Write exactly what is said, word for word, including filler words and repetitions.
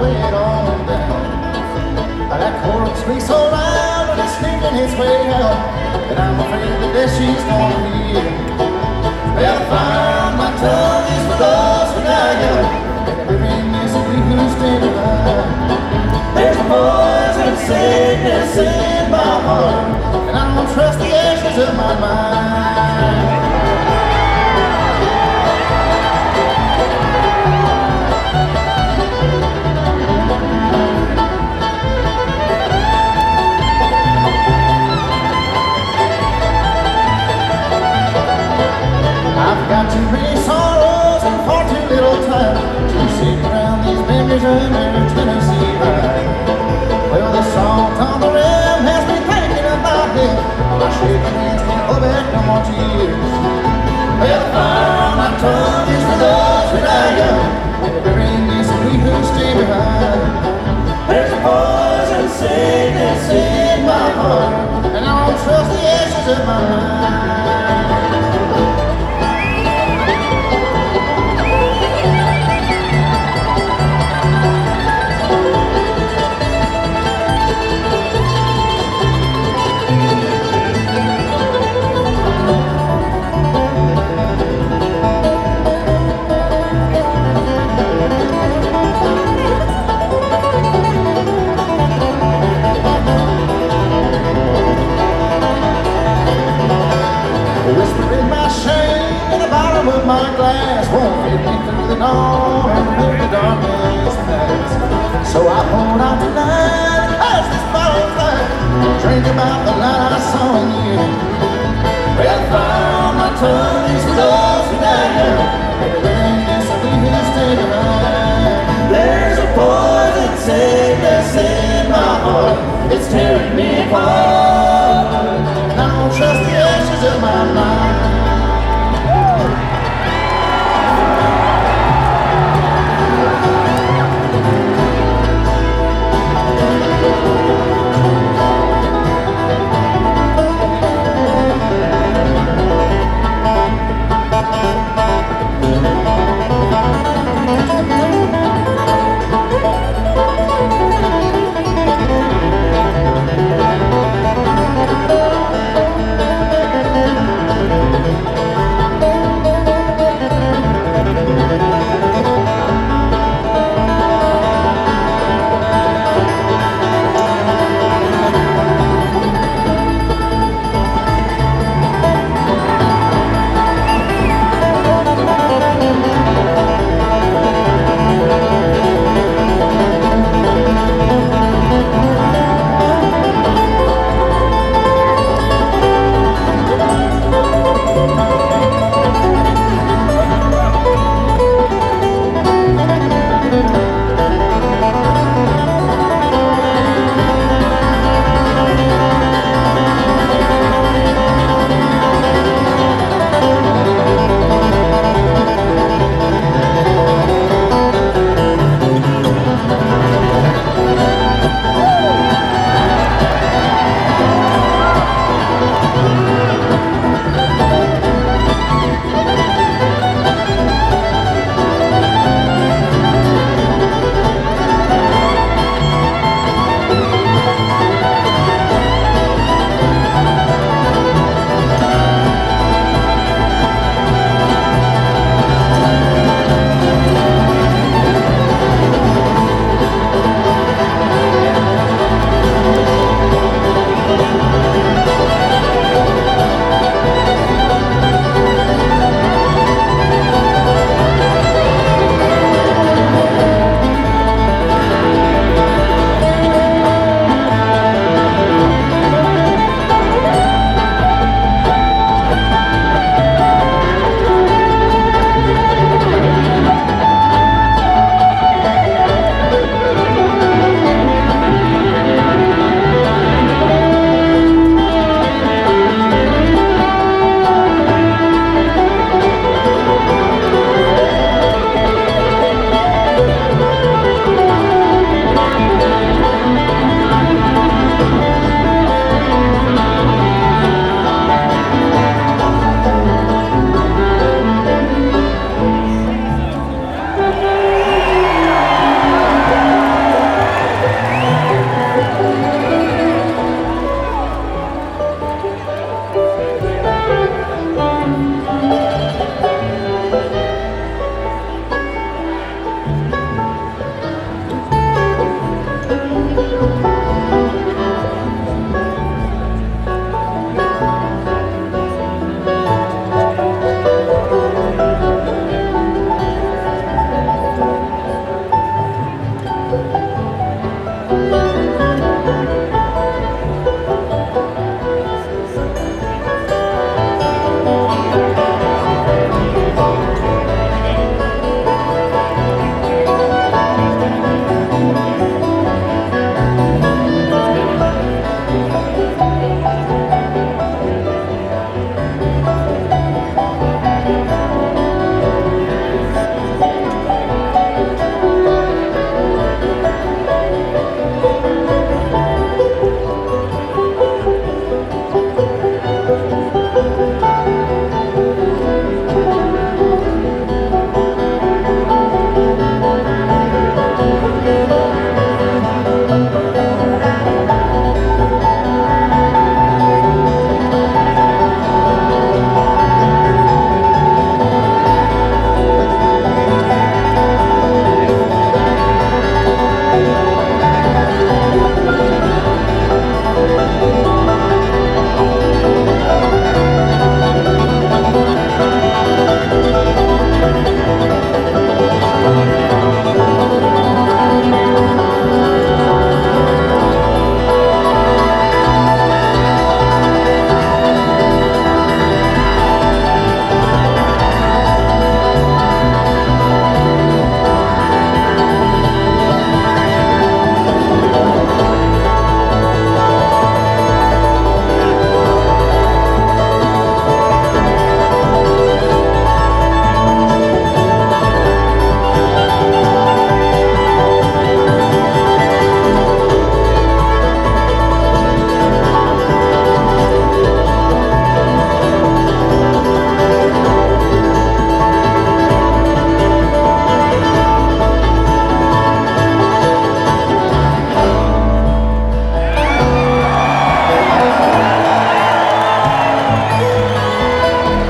way it on down. That chorus speaks so loud and it's sneaking its way out, and I'm afraid that this she's gonna hear. Well, I found my tongue is for those who die young, and every ring is a we who stay alive. There's a poison sickness in my heart, and I don't trust the ashes of my mind. I've got too many sorrows and far too little time to sit around these memories under Tennessee vine. Well, the salt on the rim has me thinking about him. My shaking hands can't hold back no more tears. Well, fire on my tongue is for those who die young, and the ring is for we who stay behind. There's a poison sickness in my heart, and I don't trust the ashes of my mind. Of my glass won't get me through the dawn and through the darkness past. So I hold on tonight and pass this bottle flat, drink about the light I saw in you. Well, fire on my tongue is for those who die young, and the ring is for we who stay alive. There's a poison sickness in my heart, it's tearing me apart.